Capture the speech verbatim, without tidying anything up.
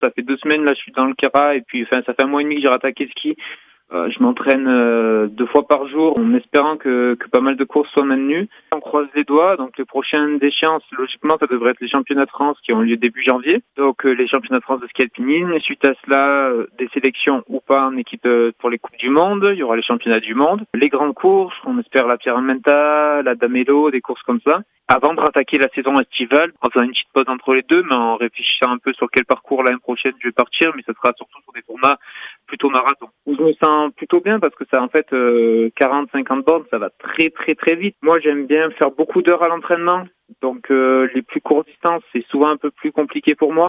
Ça fait deux semaines, là, je suis dans le Kera, et puis, enfin, ça fait un mois et demi que j'ai rattaqué ski. Euh, je m'entraîne euh, deux fois par jour en espérant que, que pas mal de courses soient maintenues. On croise les doigts, donc les prochaines échéances, logiquement, ça devrait être les championnats de France qui ont lieu début janvier. Donc euh, les championnats de France de ski alpinisme. Et suite à cela, euh, des sélections ou pas en équipe euh, pour les Coupes du Monde. Il y aura les championnats du monde. Les grandes courses, on espère la Pyramenta, la Damélo, des courses comme ça. Avant de rattaquer la saison estivale, en faisant une petite pause entre les deux, mais en réfléchissant un peu sur quel parcours l'année prochaine je vais partir, mais ce sera surtout sur des formats plutôt marathon. Je me sens plutôt bien parce que ça, en fait, euh, quarante cinquante bornes, ça va très très très vite. Moi, j'aime bien faire beaucoup d'heures à l'entraînement, donc euh, les plus courtes distances, c'est souvent un peu plus compliqué pour moi.